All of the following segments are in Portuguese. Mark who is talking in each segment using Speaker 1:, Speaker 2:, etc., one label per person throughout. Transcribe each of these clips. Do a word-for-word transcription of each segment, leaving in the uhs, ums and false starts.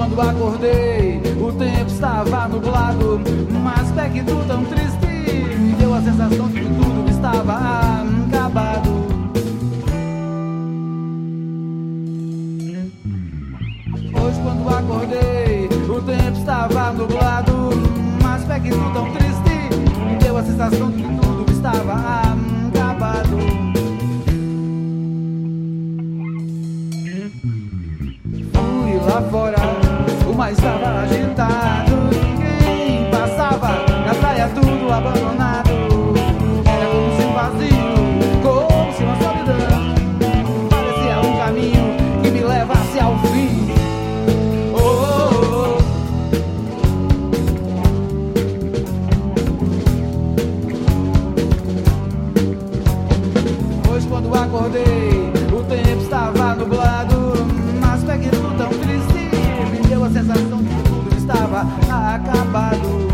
Speaker 1: quando acordei, o tempo estava nublado, mas pegue tudo tão triste, me deu a sensação de que tudo estava acabado. Hoje quando acordei, o tempo estava nublado, mas pegue tudo tão triste, me deu a sensação de que tudo estava acabado. Fui lá fora, o mar estava agitado, ninguém passava, na praia tudo abandonado. Era como se um vazio, como se uma solidão, parecia um caminho que me levasse ao fim. Oh, oh, oh. Hoje quando acordei, o tempo estava nublado, mas peguei tudo tão triste, me deu a sensação de que tudo estava acabado.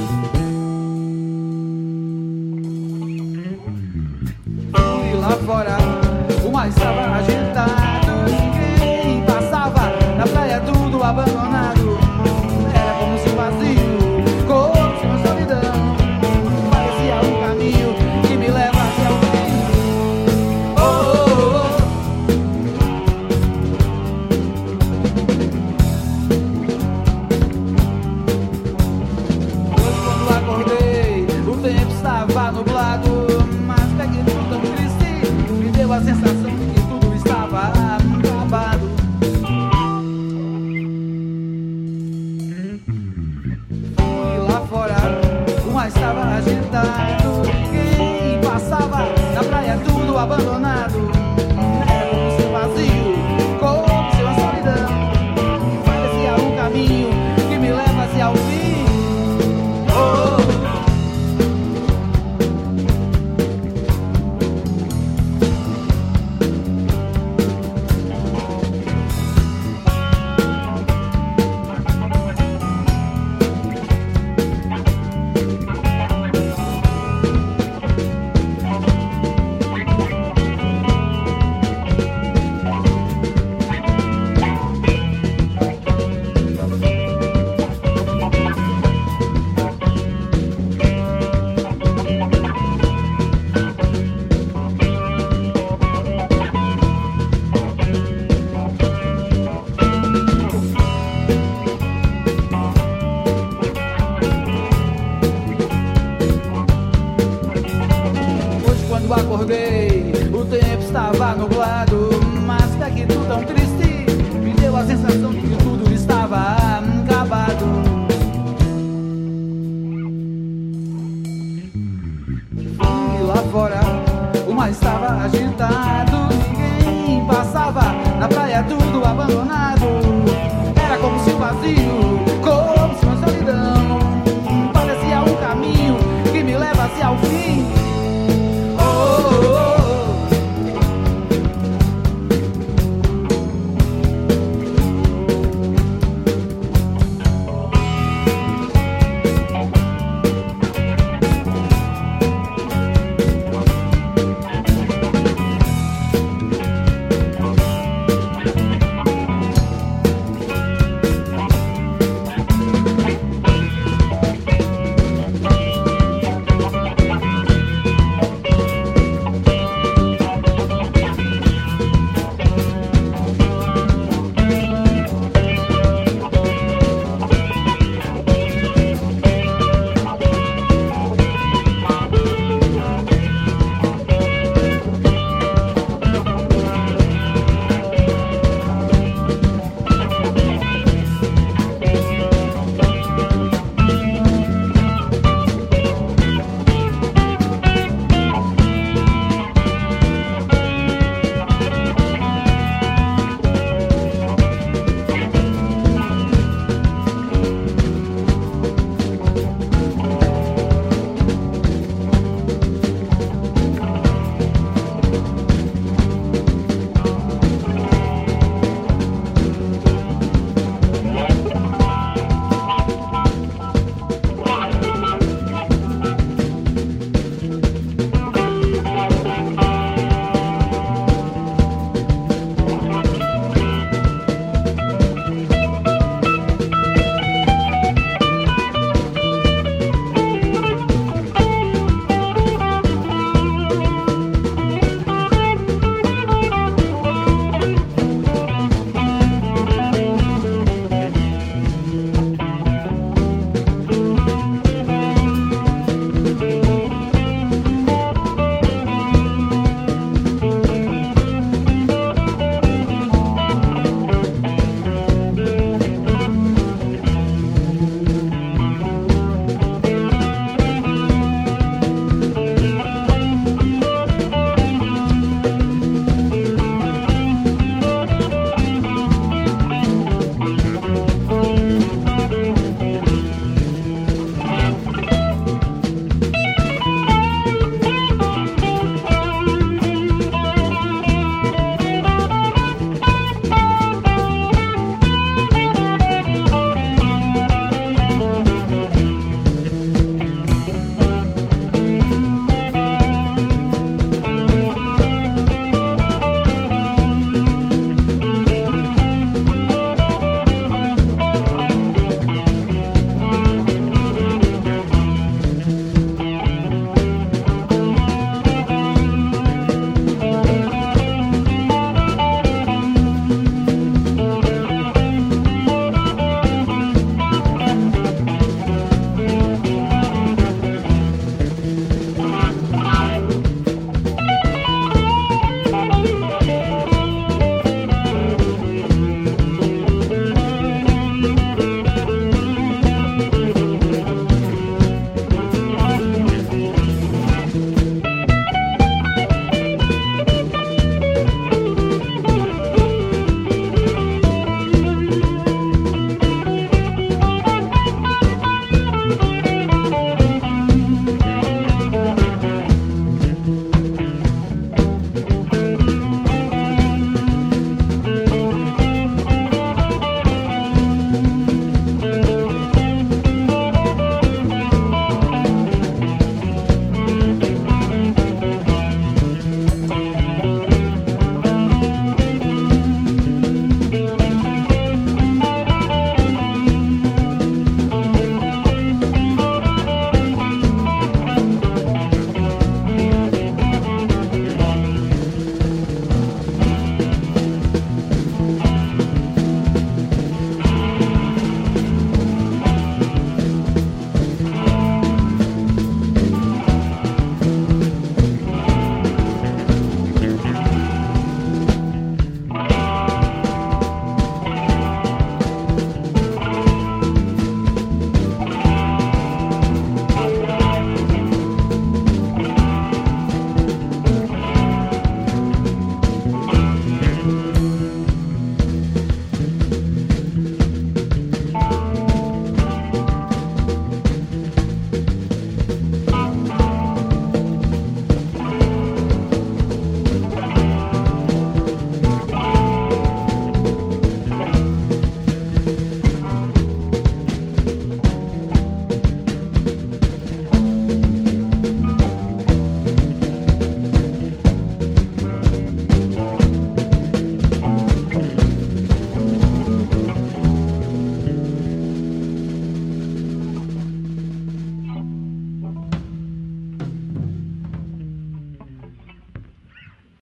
Speaker 1: Fui lá fora, o mar estava agitado, ninguém passava, na praia tudo abandonado. Era como se um vazio, como se uma solidão, parecia um caminho que me levasse ao fim. Oh, oh, oh. Hoje quando acordei, o tempo estava nublado, mas peguei tudo tão triste, me deu a sensação de que tudo estava acabado. Fui lá fora, o mar estava agitado, ninguém passava, na praia tudo abandonado. Era como se um vazio, como se uma solidão, parecia um caminho que me levasse ao fim. Oh, oh. Quando acordei, o tempo estava nublado, mas peguei tudo tão triste, me deu a sensação de que tudo estava acabado. Fui lá fora, o mar estava agitado, ninguém passava, na praia tudo abandonado. Era como se um vazio,